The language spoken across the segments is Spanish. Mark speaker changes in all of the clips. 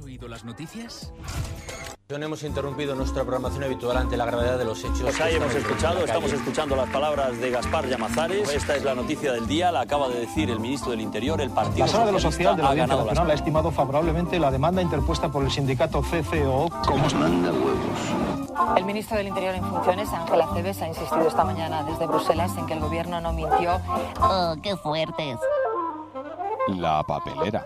Speaker 1: oído las noticias?
Speaker 2: No hemos interrumpido nuestra programación habitual ante la gravedad de los hechos.
Speaker 3: Pues ahí estamos escuchando las palabras de Gaspar Llamazares. Esta es la noticia del día, la acaba de decir el ministro del Interior. El Partido
Speaker 4: La Sala de lo Social de la Audiencia
Speaker 3: Nacional
Speaker 4: ha estimado favorablemente la demanda interpuesta por el sindicato CCO.
Speaker 5: ¿Cómo os manda huevos?
Speaker 6: El ministro del Interior en funciones, Ángel Acebes, ha insistido esta mañana desde Bruselas en que el gobierno no mintió.
Speaker 7: ¡Oh, qué fuertes!
Speaker 8: La papelera.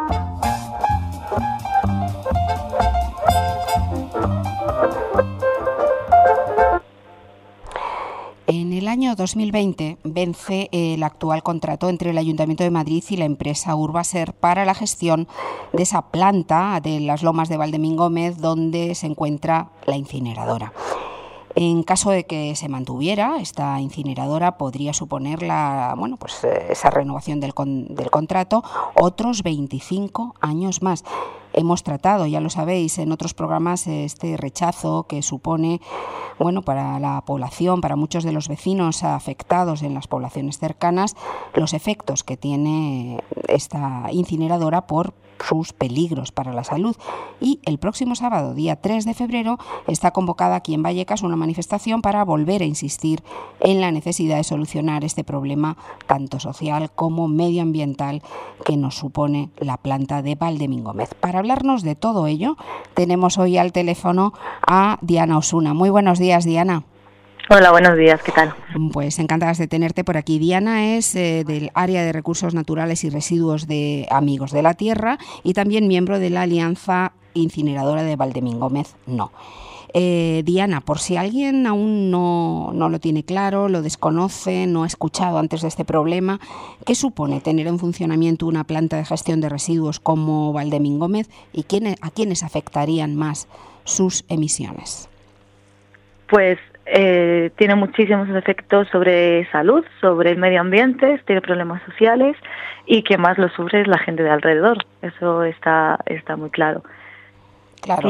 Speaker 9: En el año 2020 vence el actual contrato entre el Ayuntamiento de Madrid y la empresa Urbaser para la gestión de esa planta de las Lomas de Valdemín Gómez donde se encuentra la incineradora. En caso de que se mantuviera, esta incineradora podría suponer esa renovación del contrato otros 25 años más. Hemos tratado, ya lo sabéis, en otros programas este rechazo que supone, para la población, para muchos de los vecinos afectados en las poblaciones cercanas, los efectos que tiene esta incineradora por sus peligros para la salud. Y el próximo sábado, día 3 de febrero, está convocada aquí en Vallecas una manifestación para volver a insistir en la necesidad de solucionar este problema tanto social como medioambiental que nos supone la planta de Valdemín Gómez. Para hablarnos de todo ello, tenemos hoy al teléfono a Diana Osuna. Muy buenos días, Diana.
Speaker 10: Hola, buenos días, ¿qué tal?
Speaker 9: Pues encantadas de tenerte por aquí. Diana es del área de recursos naturales y residuos de Amigos de la Tierra y también miembro de la Alianza Incineradora de Valdemín Gómez. Diana, por si alguien aún no lo tiene claro, lo desconoce, no ha escuchado antes de este problema, ¿qué supone tener en funcionamiento una planta de gestión de residuos como Valdemín Gómez y a quiénes afectarían más sus emisiones?
Speaker 10: Pues tiene muchísimos efectos sobre salud, sobre el medio ambiente, tiene problemas sociales y quien más lo sufre es la gente de alrededor. Eso está muy claro.
Speaker 9: Claro.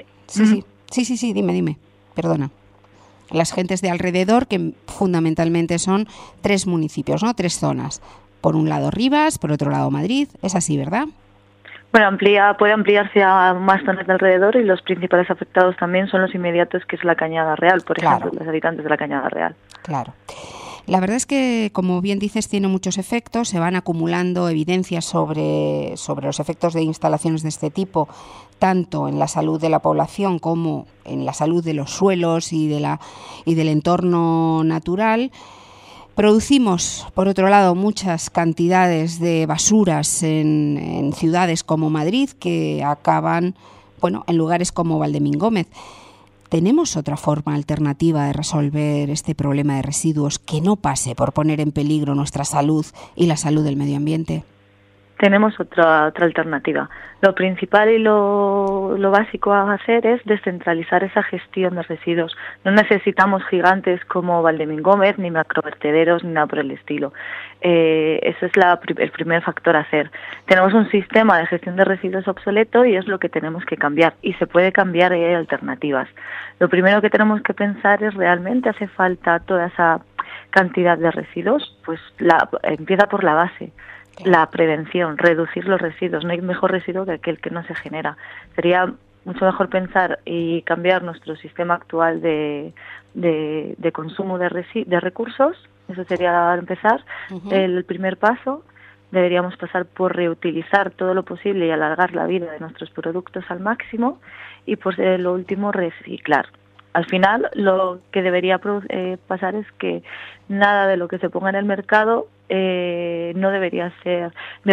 Speaker 9: Sí, dime, perdona. Las gentes de alrededor, que fundamentalmente son 3 municipios, ¿no? 3 zonas. Por un lado Rivas, por otro lado Madrid, es así, ¿verdad?
Speaker 10: Bueno, puede ampliarse a más zonas de alrededor y los principales afectados también son los inmediatos, que es la Cañada Real, por ejemplo, los habitantes de la Cañada Real.
Speaker 9: Claro. La verdad es que, como bien dices, tiene muchos efectos, se van acumulando evidencias sobre los efectos de instalaciones de este tipo, tanto en la salud de la población como en la salud de los suelos y del entorno natural. Producimos, por otro lado, muchas cantidades de basuras en ciudades como Madrid que acaban, en lugares como Valdemín Gómez. ¿Tenemos otra forma alternativa de resolver este problema de residuos que no pase por poner en peligro nuestra salud y la salud del medio ambiente?
Speaker 10: Tenemos otra alternativa. Lo principal y lo básico a hacer es descentralizar esa gestión de residuos. No necesitamos gigantes como Valdemín Gómez, ni macrovertederos, ni nada por el estilo. Ese es el primer factor a hacer. Tenemos un sistema de gestión de residuos obsoleto y es lo que tenemos que cambiar. Y se puede cambiar y hay alternativas. Lo primero que tenemos que pensar es, ¿realmente hace falta toda esa cantidad de residuos? Pues empieza por la base. La prevención, reducir los residuos. No hay mejor residuo que aquel que no se genera. Sería mucho mejor pensar y cambiar nuestro sistema actual de consumo de recursos. Eso sería empezar. El primer paso. Deberíamos pasar por reutilizar todo lo posible y alargar la vida de nuestros productos al máximo. Y pues lo último, reciclar. Al final, lo que debería pasar es que nada de lo que se ponga en el mercado debería ser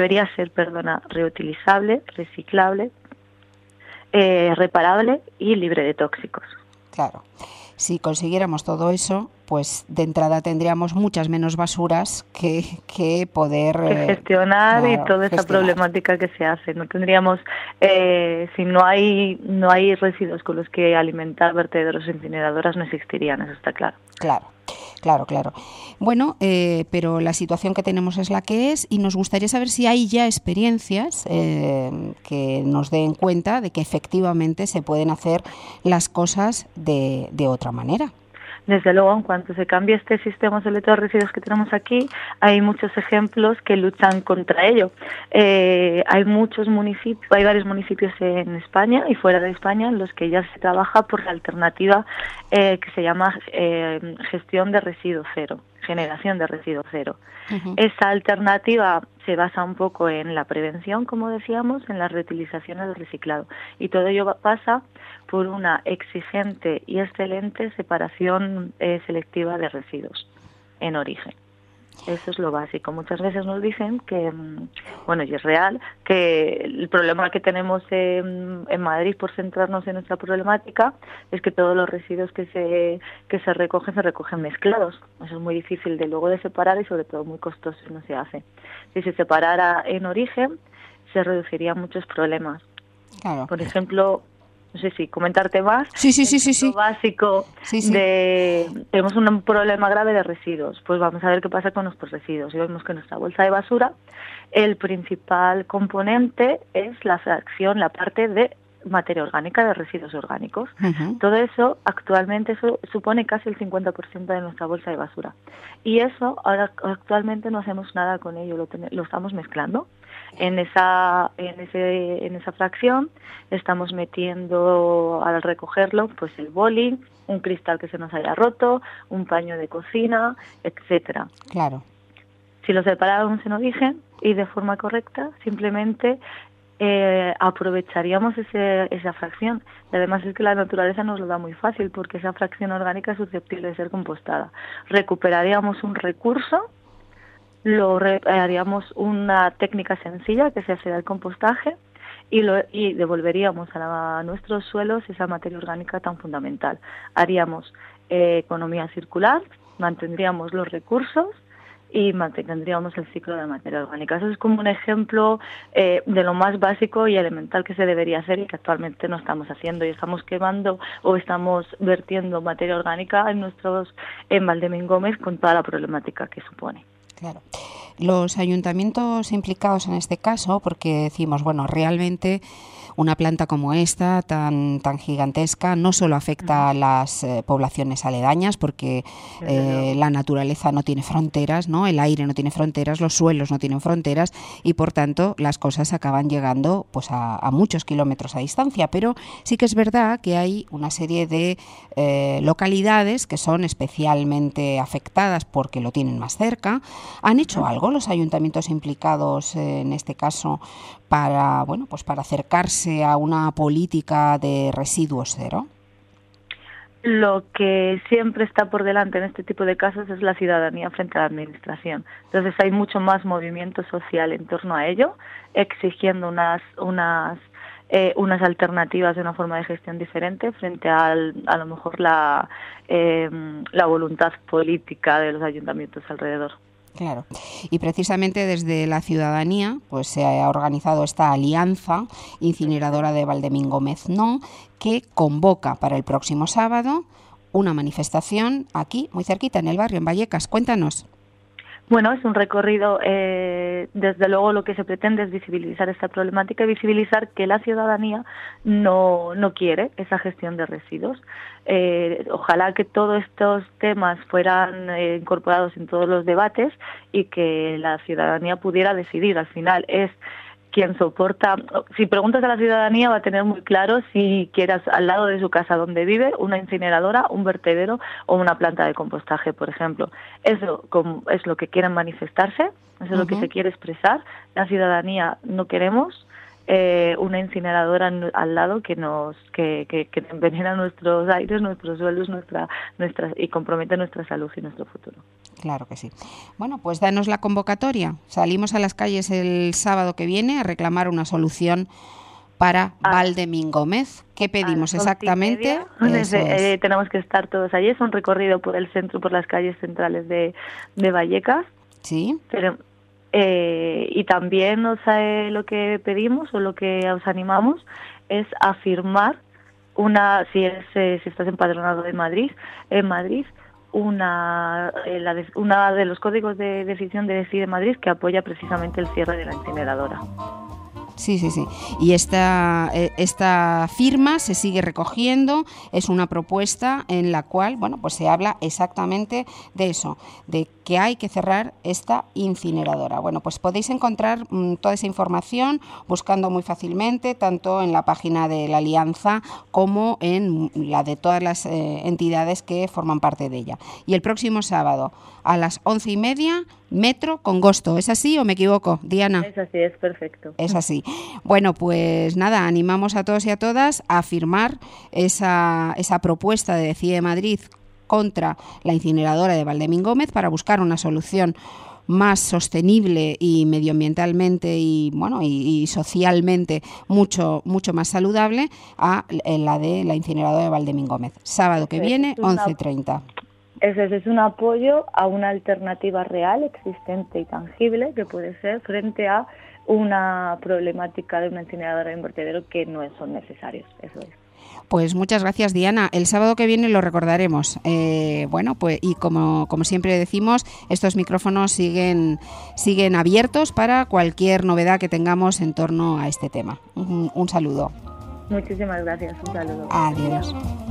Speaker 10: reutilizable, reciclable, reparable y libre de tóxicos.
Speaker 9: Claro. Si consiguiéramos todo eso, pues de entrada tendríamos muchas menos basuras que poder
Speaker 10: gestionar y toda esa problemática que se hace. No tendríamos, si no hay residuos con los que alimentar vertederos e incineradoras, no existirían, eso está claro.
Speaker 9: Claro. Bueno, pero la situación que tenemos es la que es y nos gustaría saber si hay ya experiencias que nos den cuenta de que efectivamente se pueden hacer las cosas de otra manera.
Speaker 10: Desde luego, en cuanto se cambie este sistema selecto de residuos que tenemos aquí, hay muchos ejemplos que luchan contra ello. Hay varios municipios en España y fuera de España en los que ya se trabaja por la alternativa que se llama gestión de residuo cero, generación de residuo cero. Uh-huh. Esa alternativa se basa un poco en la prevención, como decíamos, en la reutilización y el reciclado. Y todo ello pasa por una exigente y excelente separación selectiva de residuos en origen. Eso es lo básico. Muchas veces nos dicen que, bueno, y es real, que el problema que tenemos en Madrid, por centrarnos en nuestra problemática, es que todos los residuos que se recogen mezclados. Eso es muy difícil de separar y sobre todo muy costoso y no se hace. Si se separara en origen, se reducirían muchos problemas. Claro. Por ejemplo, no sé si comentarte más.
Speaker 9: Sí.
Speaker 10: Lo básico tenemos un problema grave de residuos. Pues vamos a ver qué pasa con nuestros residuos. Y vemos que en nuestra bolsa de basura el principal componente es la fracción, la parte de materia orgánica, de residuos orgánicos. Uh-huh. Todo eso actualmente supone casi el 50% de nuestra bolsa de basura. Y eso ahora actualmente no hacemos nada con ello, lo estamos mezclando. En esa fracción estamos metiendo, al recogerlo, pues el boli, un cristal que se nos haya roto, un paño de cocina, etcétera.
Speaker 9: Claro.
Speaker 10: Si lo separáramos en origen y de forma correcta, simplemente aprovecharíamos esa fracción. Y además es que la naturaleza nos lo da muy fácil, porque esa fracción orgánica es susceptible de ser compostada. Recuperaríamos un recurso, haríamos una técnica sencilla que se hace del compostaje y devolveríamos a nuestros suelos esa materia orgánica tan fundamental. Haríamos economía circular, mantendríamos los recursos y mantendríamos el ciclo de la materia orgánica. Eso es como un ejemplo de lo más básico y elemental que se debería hacer y que actualmente no estamos haciendo, y estamos quemando o estamos vertiendo materia orgánica en Valdemín Gómez con toda la problemática que supone.
Speaker 9: Claro. Los ayuntamientos implicados en este caso, porque decimos, bueno, realmente una planta como esta, tan gigantesca, no solo afecta a las poblaciones aledañas, porque la naturaleza no tiene fronteras, ¿no? El aire no tiene fronteras, los suelos no tienen fronteras y, por tanto, las cosas acaban llegando pues a muchos kilómetros a distancia. Pero sí que es verdad que hay una serie de localidades que son especialmente afectadas porque lo tienen más cerca. ¿Han hecho algo los ayuntamientos implicados en este caso para acercarse a una política de residuos cero?
Speaker 10: Lo que siempre está por delante en este tipo de casos es la ciudadanía frente a la administración. Entonces hay mucho más movimiento social en torno a ello, exigiendo unas alternativas de una forma de gestión diferente frente a lo mejor la voluntad política de los ayuntamientos alrededor.
Speaker 9: Claro, y precisamente desde la ciudadanía pues se ha organizado esta alianza incineradora de Valdemín Gómez Non, que convoca para el próximo sábado una manifestación aquí, muy cerquita, en el barrio, en Vallecas. Cuéntanos.
Speaker 10: Bueno, es un recorrido, desde luego lo que se pretende es visibilizar esta problemática y visibilizar que la ciudadanía no quiere esa gestión de residuos. Ojalá que todos estos temas fueran incorporados en todos los debates y que la ciudadanía pudiera decidir. Al final es quien soporta. Si preguntas a la ciudadanía va a tener muy claro si quieras al lado de su casa donde vive una incineradora, un vertedero o una planta de compostaje, por ejemplo. Eso es lo que quieren manifestarse, eso es lo que se quiere expresar. La ciudadanía no queremos una incineradora al lado que envenena nuestros aires, nuestros suelos, y compromete nuestra salud y nuestro futuro.
Speaker 9: Claro que sí. Bueno, pues danos la convocatoria. Salimos a las calles el sábado que viene a reclamar una solución para Valdemín Gómez. ¿Qué pedimos exactamente?
Speaker 10: Tenemos que estar todos allí. Es un recorrido por el centro, por las calles centrales de Vallecas.
Speaker 9: Sí.
Speaker 10: Pero y también lo que pedimos o lo que os animamos es a firmar si estás empadronado en Madrid, una de los códigos de decisión de Decide Madrid que apoya precisamente el cierre de la incineradora.
Speaker 9: Sí. Y esta firma se sigue recogiendo, es una propuesta en la cual, bueno, pues se habla exactamente de eso, de que hay que cerrar esta incineradora. Bueno, pues podéis encontrar toda esa información buscando muy fácilmente, tanto en la página de la Alianza como en la de todas las entidades que forman parte de ella. Y el próximo sábado a las 11:30, Metro Congosto. ¿Es así o me equivoco, Diana?
Speaker 10: Es así, es perfecto.
Speaker 9: Es así. Bueno, pues nada, animamos a todos y a todas a firmar esa propuesta de CIE Madrid contra la incineradora de Valdemín Gómez para buscar una solución más sostenible y medioambientalmente y socialmente mucho más saludable a la de la incineradora de Valdemín Gómez. Sábado que viene, 11:30.
Speaker 10: Eso es un apoyo a una alternativa real, existente y tangible que puede ser frente a una problemática de una incineradora de un vertedero que no son necesarios. Eso es.
Speaker 9: Pues muchas gracias, Diana. El sábado que viene lo recordaremos. Bueno, pues y como siempre decimos, estos micrófonos siguen abiertos para cualquier novedad que tengamos en torno a este tema. Un saludo.
Speaker 10: Muchísimas gracias. Un saludo.
Speaker 9: Adiós.